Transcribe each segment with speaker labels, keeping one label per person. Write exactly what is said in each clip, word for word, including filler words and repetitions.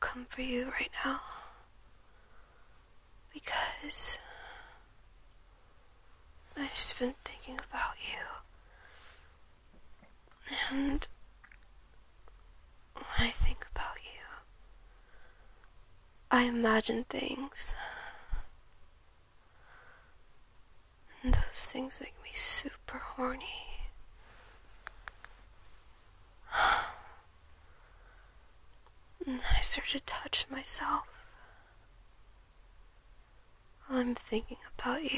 Speaker 1: come for you right now. Because I've just been thinking about you. And when I think about you, I imagine things. And those things make me super horny. And then I start to touch myself while I'm thinking about you.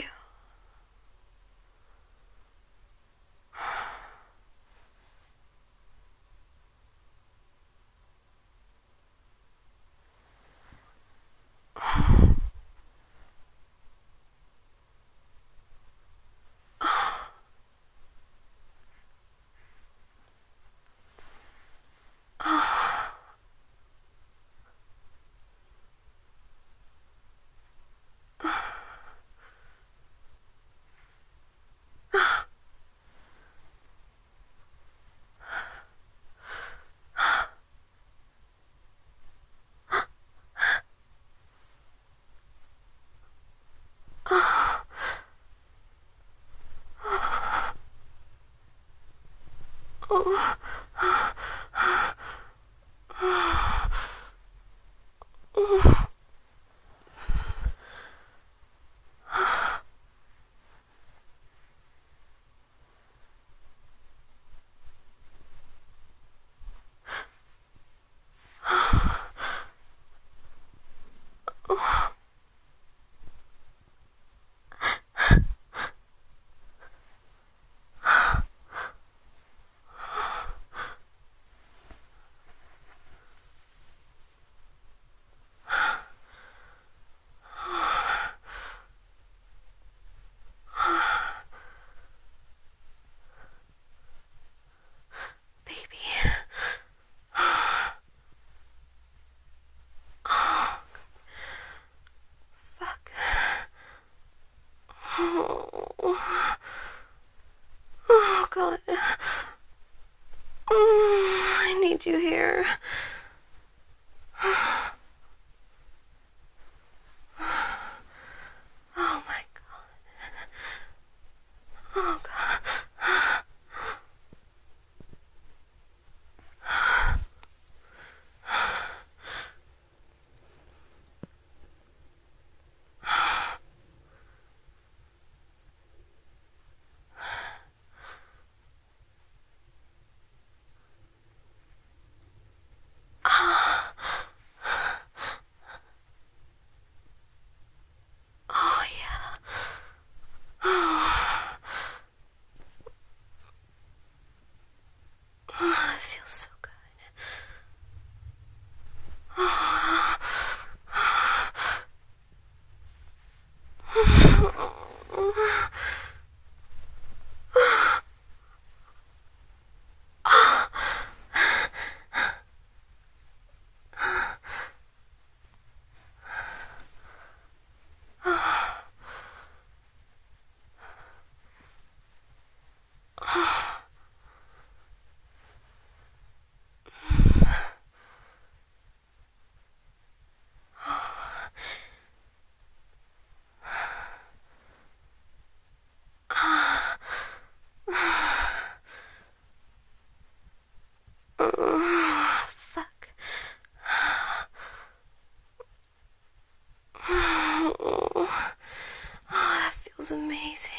Speaker 1: God. Mm, I need you here. Oh my God. Oh God. Amazing.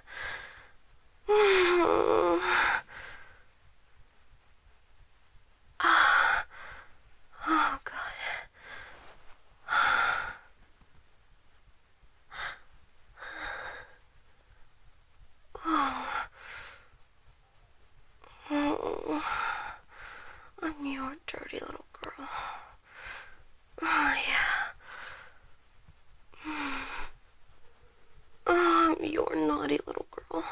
Speaker 1: Oh, oh God. Oh. Oh. I'm your dirty little girl. Oh, yeah. Oh, I'm your naughty little girl.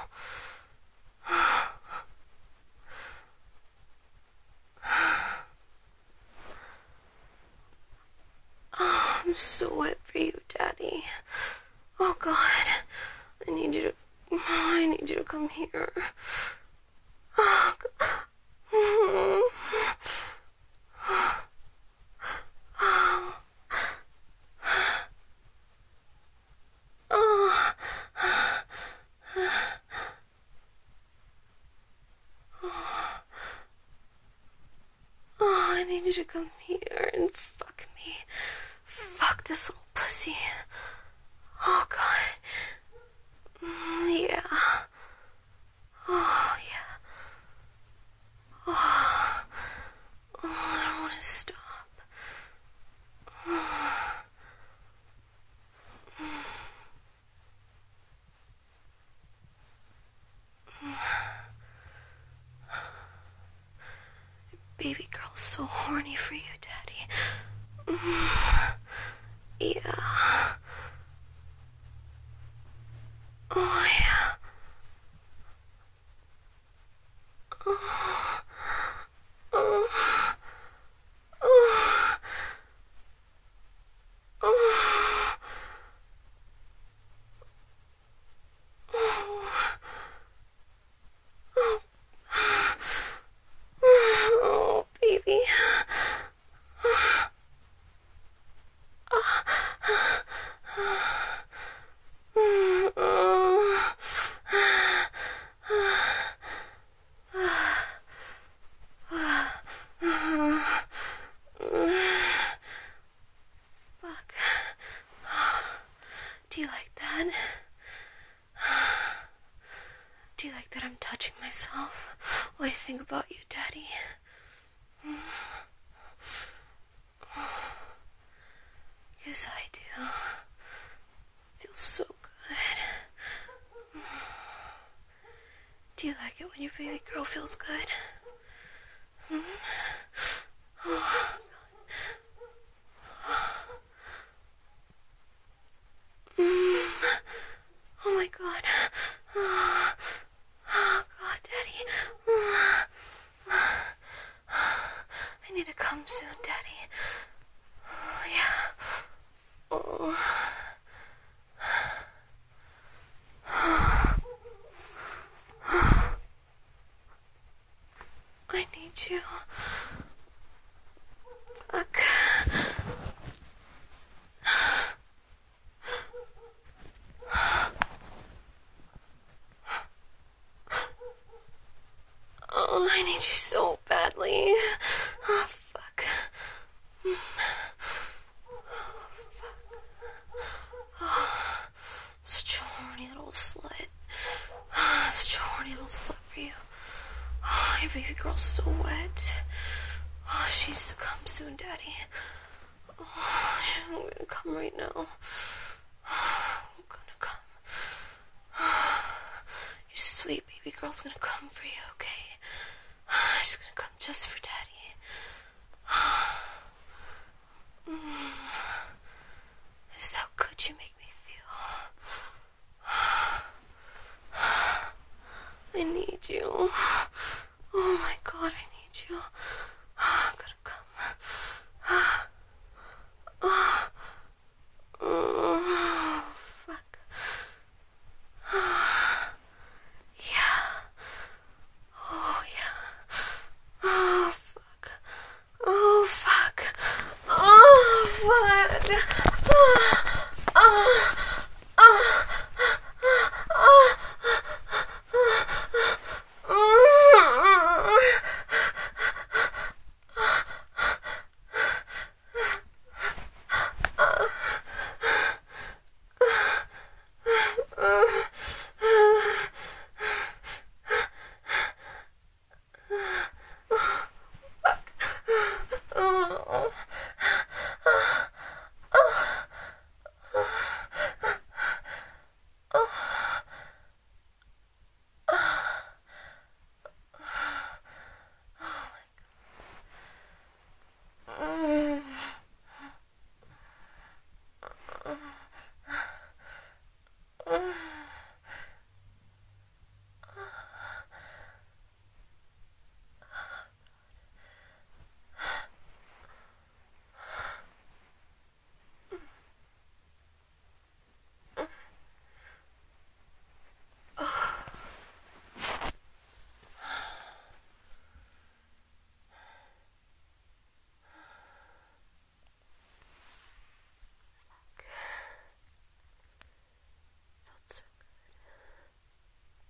Speaker 1: Oh, I'm so wet for you, Daddy. Oh, God. I need you to... I need you to come here. Oh, God. you to come here and fuck me. Fuck this little pussy. Oh, God. Mm, yeah. Oh, yeah. Oh, oh I don't want to stop. Oh. Baby girl's so horny for you, Daddy. Mm. Yeah. Oh, yeah. Oh. Oh. Oh. Oh. Oh. Oh, baby. Fuck. Do you like that? Do you like that I'm touching myself while I think about you, Daddy? Yes, I do. Feels so good. Do you like it when your baby girl feels good? Hmm? Oh, mm. Oh my God. Oh, oh God, Daddy. I need to come soon, Daddy. Oh, yeah. Oh. I need you. Fuck. Oh, I need you so badly. Oh, fuck. Oh, fuck. Oh, such a horny little slut. Oh, such a horny little slut for you. Oh, your baby girl's so wet. Oh, she needs to come soon, Daddy. Oh, I'm gonna come right now. Oh, I'm gonna come. Oh, your sweet baby girl's gonna come for you, okay? She's gonna come just for Daddy. Mm. This is how good you make me feel. I need you. Oh my God, I need you. I'm gonna come. Oh, oh fuck. Yeah. Oh, yeah. Oh, fuck. Oh, fuck. Oh, fuck.